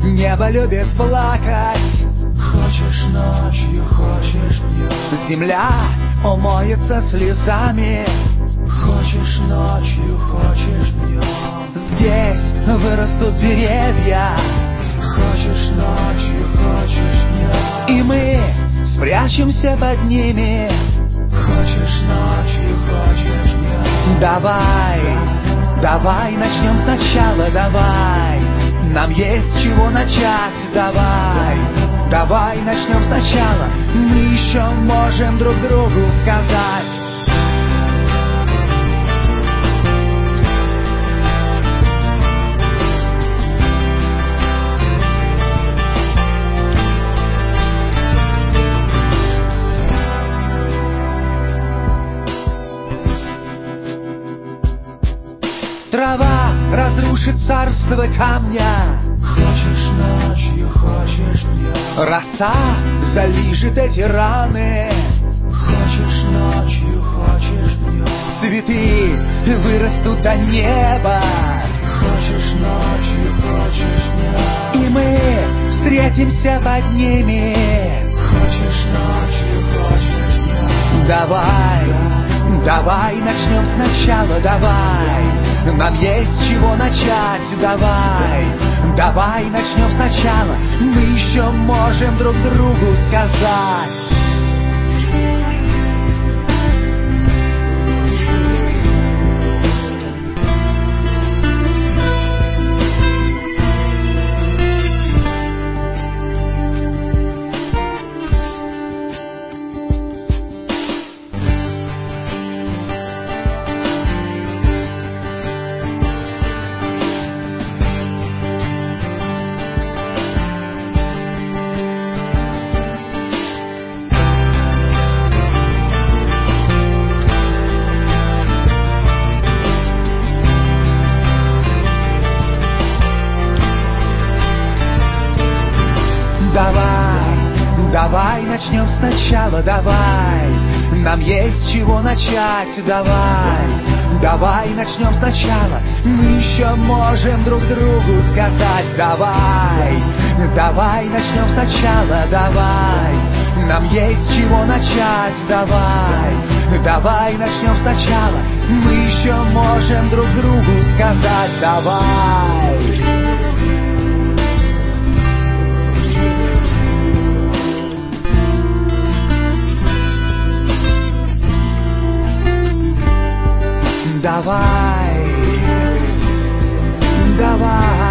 Небо любит плакать. Хочешь ночью, хочешь днем. Земля умоется слезами. Хочешь ночью, хочешь днем. Здесь вырастут деревья. Хочешь ночью, хочешь днем. И мы спрячемся под ними. Хочешь ночью, хочешь днем. Давай, давай начнем сначала, давай. Нам есть чего начать, давай. Давай начнем сначала. Мы еще можем друг другу сказать. Трава разрушит царство камня. Хочешь ночью, хочешь днем. Роса залижет эти раны. Хочешь ночью, хочешь днем. Цветы вырастут до неба. Хочешь ночью, хочешь днем. И мы встретимся под ними. Хочешь ночью, хочешь днем. Давай, давай начнем сначала, давай. Нам есть чего начать, давай. Давай начнем сначала. Мы еще можем друг другу сказать. Давай, давай начнем сначала, давай. Нам есть чего начать, давай. Давай начнем сначала. Мы еще можем друг другу сказать. Давай, давай начнем сначала, давай. Нам есть чего начать, давай. Давай начнем сначала. Мы еще можем друг другу сказать. Давай. Давай, давай.